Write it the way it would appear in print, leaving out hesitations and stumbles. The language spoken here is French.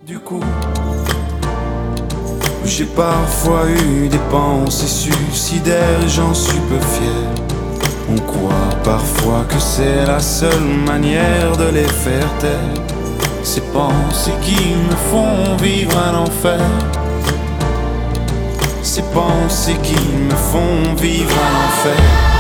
Du coup, j'ai parfois eu des pensées suicidaires et j'en suis peu fier. On croit parfois que c'est la seule manière de les faire taire. Ces pensées qui me font vivre un enfer. Ces pensées qui me font vivre un enfer.